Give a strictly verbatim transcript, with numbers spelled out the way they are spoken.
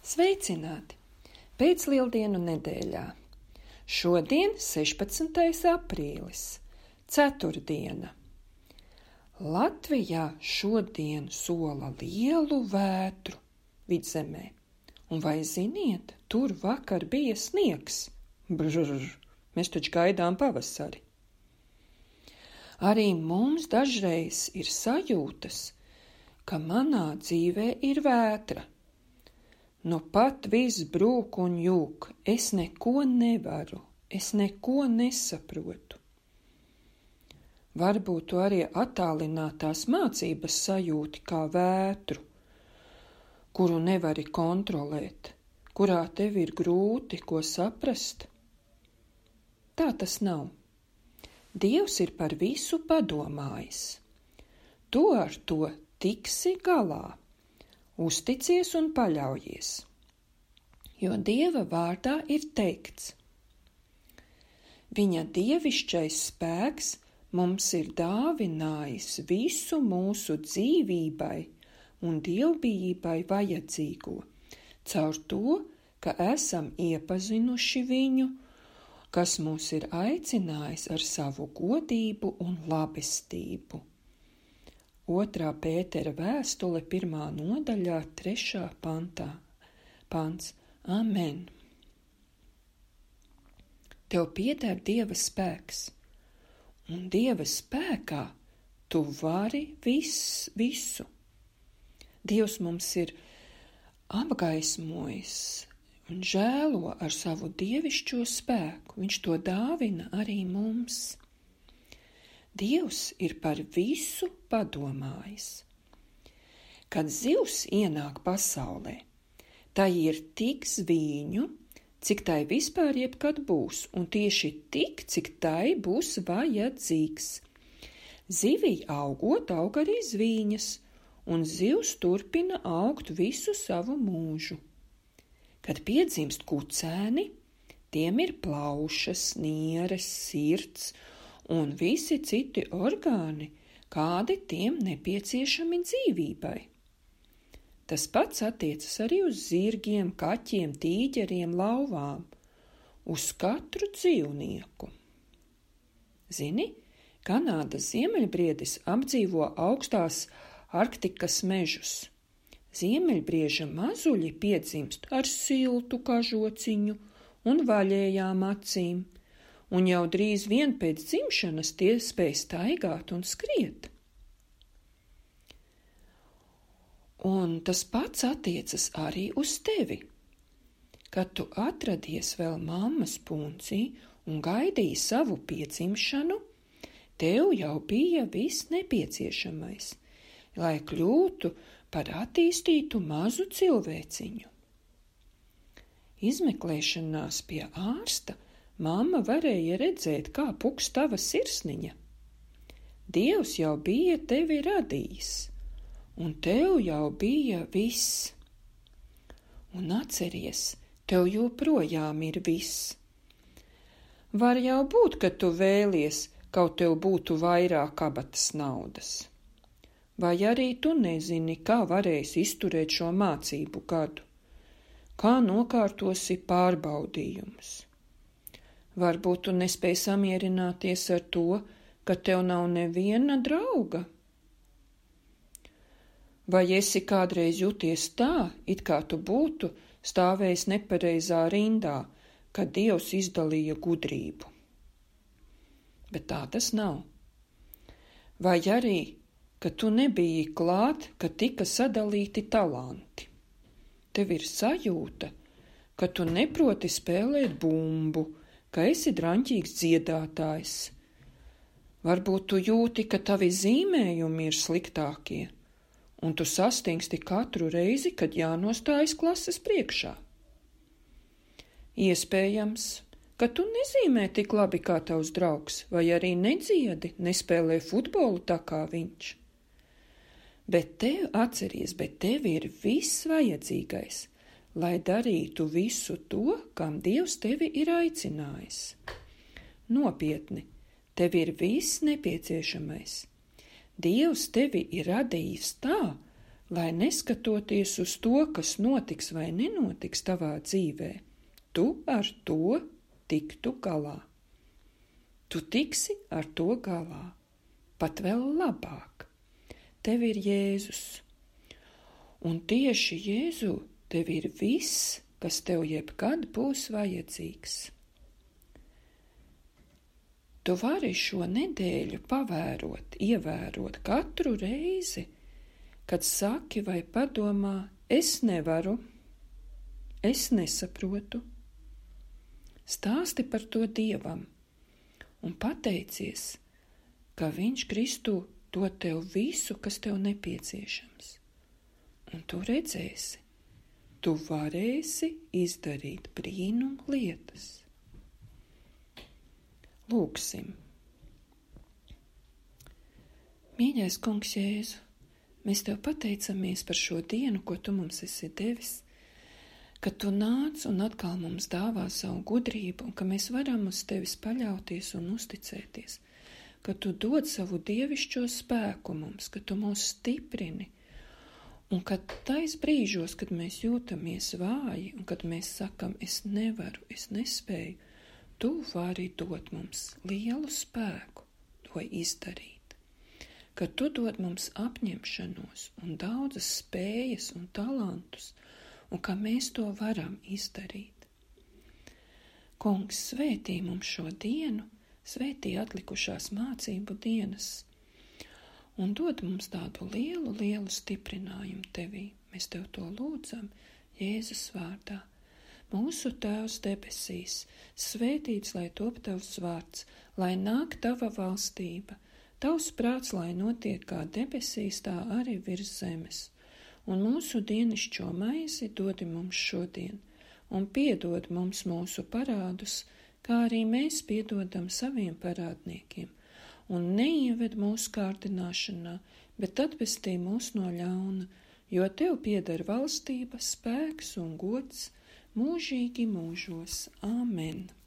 Sveicināti! Pēclieldienu nedēļā. Šodien sešpadsmitais aprīlis, ceturtdiena. Latvijā šodien sola lielu vētru vidzemē. Un vai ziniet, tur vakar bija sniegs? Brrr, mēs taču gaidām pavasari. Arī mums dažreiz ir sajūtas, ka manā dzīvē ir vētra. Nu pat viss brūk un jūk, es neko nevaru, es neko nesaprotu. Varbūt tu arī attālinātās mācības sajūti kā vētru, kuru nevari kontrolēt, kurā tev ir grūti ko saprast. Tā tas nav. Dievs ir par visu padomājis. Tu ar to tiksi galā. Uzticies un paļaujies, jo Dieva vārdā ir teikts: Viņa dievišķais spēks mums ir dāvinājis visu mūsu dzīvībai un dievbijībai vajadzīgo, caur to, ka esam iepazinuši viņu, kas mūs ir aicinājis ar savu godību un labestību. Otrā Pētera vēstule, pirmā nodaļā, trešā pantā. Pants. Amen. Tev pieder Dieva spēks, un Dieva spēkā tu vari viss, visu. Dievs mums ir apgaismojis un žēlo ar savu dievišķo spēku. Viņš to dāvina arī mums. Dievs ir par visu padomājis. Kad zivs ienāk pasaulē, tai ir tik zvīņu, cik tai vispār jebkad būs, un tieši tik, cik tai būs vajadzīgs. Zivij augot, aug arī zvīņas, un zivs turpina augt visu savu mūžu. Kad piedzimst kucēni, tiem ir plaušas, nieres, sirds un visi citi orgāni, kādi tiem nepieciešami dzīvībai. Tas pats attiecas arī uz zirgiem, kaķiem, tīģeriem, lauvām, uz katru dzīvnieku. Zini, Kanādas ziemeļbriedis apdzīvo augstās Arktikas mežus. Ziemeļbrieža mazuļi piedzimst ar siltu kažociņu un vaļējām acīm, un jau drīz vien pēc dzimšanas tie spēj staigāt un skriet. Un tas pats attiecas arī uz tevi. Kad tu atradies vēl mammas puncī un gaidīji savu piedzimšanu, tev jau bija viss nepieciešamais, lai kļūtu par attīstītu mazu cilvēciņu. Izmeklēšanās pie ārsta mamma varēja redzēt, kā puks tava sirsniņa. Dievs jau bija tevi radījis, un tev jau bija viss. Un atceries, tev joprojām ir viss. Var jau būt, ka tu vēlies, kaut tev būtu vairāk kabatas naudas. Vai arī tu nezini, kā varēsi izturēt šo mācību gadu, kā nokārtosi pārbaudījumus. Varbūt tu nespēj samierināties ar to, ka tev nav neviena drauga. Vai esi kādreiz jūties tā, it kā tu būtu stāvējis nepareizā rindā, kad Dievs izdalīja gudrību? Bet tā tas nav. Vai arī, ka tu nebiji klāt, kad tika sadalīti talanti? Tev ir sajūta, ka tu neproti spēlēt bumbu, ka esi draņķīgs dziedātājs. Varbūt tu jūti, ka tavi zīmējumi ir sliktākie, un tu sastingsti katru reizi, kad jānostājas klases priekšā. Iespējams, ka tu nezīmē tik labi kā tavs draugs, vai arī nedziedi, nespēlē futbolu tā kā viņš. Bet tev atceries, bet tev ir viss vajadzīgais, lai darītu visu to, kam Dievs tevi ir aicinājis. Nopietni, tev ir viss nepieciešamais. Dievs tevi ir radījis tā, lai neskatoties uz to, kas notiks vai nenotiks tavā dzīvē, tu ar to tiktu galā. Tu tiksi ar to galā, pat vēl labāk. Tev ir Jēzus, un tieši Jēzu tev ir viss, kas tev jebkad būs vajadzīgs. Tu vari šo nedēļu pavērot, ievērot katru reizi, kad saki vai padomā, es nevaru, es nesaprotu. Stāsti par to Dievam un pateicies, ka Viņš Kristū dod tev visu, kas tev nepieciešams. Un tu redzēsi, tu varēsi izdarīt brīnumu lietas. Lūksim. Mīļais Kungs Jēzu, mēs Tev pateicamies par šo dienu, ko Tu mums esi devis, ka Tu nāc un atkal mums dāvā savu gudrību, un ka mēs varam uz Tevis paļauties un uzticēties, ka Tu dod savu dievišķo spēku mums, ka Tu mūs stiprini, un ka tais brīžos, kad mēs jūtamies vāji, un kad mēs sakam, es nevaru, es nespēju, Tu vari dot mums lielu spēku to izdarīt, ka Tu dod mums apņemšanos un daudzas spējas un talantus, un ka mēs to varam izdarīt. Kungs, svētī mums šo dienu, svētī atlikušās mācību dienas, un dod mums tādu lielu, lielu stiprinājumu Tevī. Mēs Tev to lūdzam Jēzus vārdā. Mūsu Tēvs debesīs, svētīts lai top Tavs vārds, lai nāk Tava valstība, Tavs prāts, lai notiek kā debesīs, tā arī virs zemes. Un mūsu dienišķo maizi dodi mums šodien, un piedod mums mūsu parādus, kā arī mēs piedodam saviem parādniekiem, un neieved mūsu kārdināšanā, bet atpestī mūs no ļauna, jo Tev pieder valstība, spēks un gods, mūžīgi mūžos. Āmen.